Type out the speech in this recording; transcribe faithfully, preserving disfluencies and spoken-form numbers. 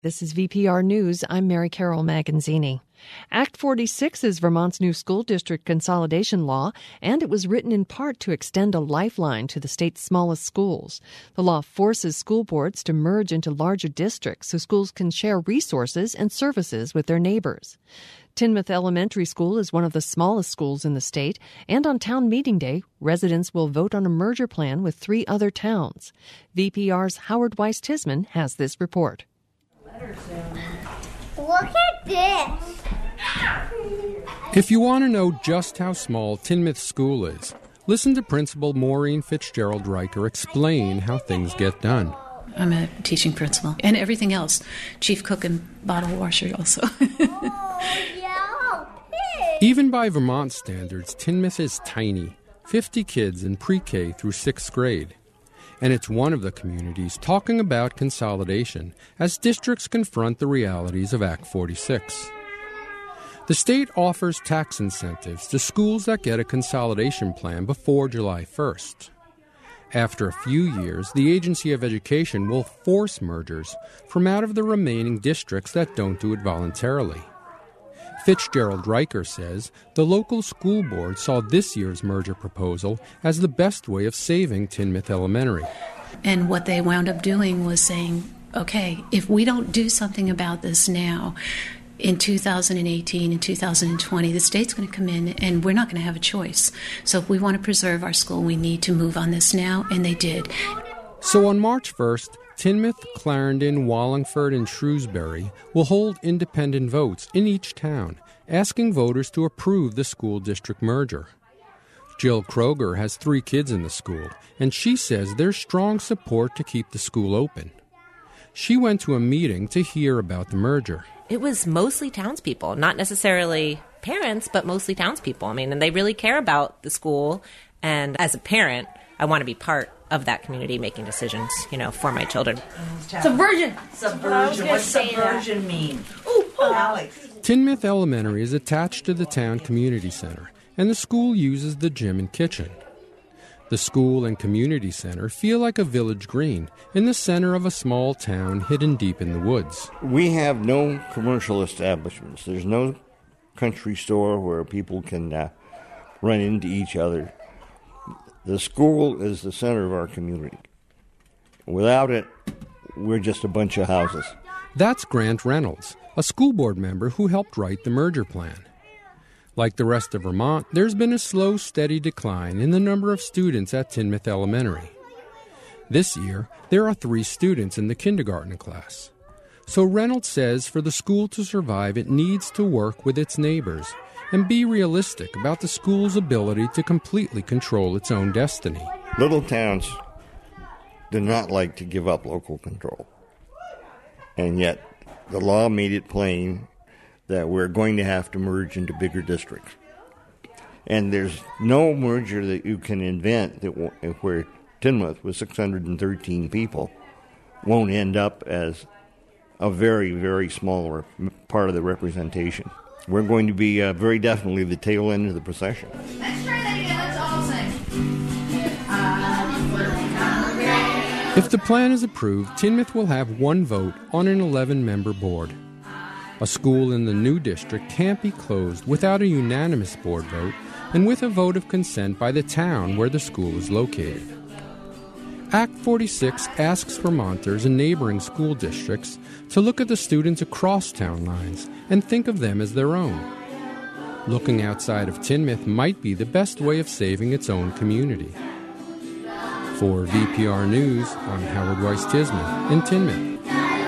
This is V P R News. I'm Mary Carol Maganzini. Act forty-six is Vermont's new school district consolidation law, and it was written in part to extend a lifeline to the state's smallest schools. The law forces school boards to merge into larger districts so schools can share resources and services with their neighbors. Tinmouth Elementary School is one of the smallest schools in the state, and on town meeting day, residents will vote on a merger plan with three other towns. V P R's Howard Weiss-Tisman has this report. Look at this. If you want to know just how small Tinmouth School is, listen to Principal Maureen Fitzgerald Riker explain how things get done. I'm a teaching principal. And everything else. Chief cook and bottle washer also. Oh, yeah. Even by Vermont standards, Tinmouth is tiny. fifty kids in pre-K through sixth grade. And it's one of the communities talking about consolidation as districts confront the realities of Act forty-six. The state offers tax incentives to schools that get a consolidation plan before July first. After a few years, the Agency of Education will force mergers from out of the remaining districts that don't do it voluntarily. Fitzgerald Riker says the local school board saw this year's merger proposal as the best way of saving Tinmouth Elementary. And what they wound up doing was saying, okay, if we don't do something about this now, in two thousand eighteen and two thousand twenty, the state's going to come in and we're not going to have a choice. So if we want to preserve our school, we need to move on this now, and they did. So on March first, Tinmouth, Clarendon, Wallingford, and Shrewsbury will hold independent votes in each town, asking voters to approve the school district merger. Jill Kroger has three kids in the school, and she says there's strong support to keep the school open. She went to a meeting to hear about the merger. It was mostly townspeople, not necessarily parents, but mostly townspeople. I mean, and they really care about the school, and as a parent, I want to be part of that community making decisions, you know, for my children. Subversion. Subversion. What's subversion mean? Ooh, ooh. Alex. Tinmouth Elementary is attached to the town community center, and the school uses the gym and kitchen. The school and community center feel like a village green in the center of a small town hidden deep in the woods. We have no commercial establishments. There's no country store where people can uh, run into each other. The school is the center of our community. Without it, we're just a bunch of houses. That's Grant Reynolds, a school board member who helped write the merger plan. Like the rest of Vermont, there's been a slow, steady decline in the number of students at Tinmouth Elementary. This year, there are three students in the kindergarten class. So Reynolds says for the school to survive, it needs to work with its neighbors and be realistic about the school's ability to completely control its own destiny. Little towns do not like to give up local control. And yet, the law made it plain that we're going to have to merge into bigger districts. And there's no merger that you can invent that w- where Tinmouth, with six hundred thirteen people, won't end up as a very, very small part of the representation. We're going to be uh, very definitely the tail end of the procession. Let's try that again. Let's all sing. If the plan is approved, Tinmouth will have one vote on an eleven-member board. A school in the new district can't be closed without a unanimous board vote and with a vote of consent by the town where the school is located. Act forty-six asks Vermonters and neighboring school districts to look at the students across town lines and think of them as their own. Looking outside of Tinmouth might be the best way of saving its own community. For V P R News, I'm Howard Weiss-Tisman in Tinmouth.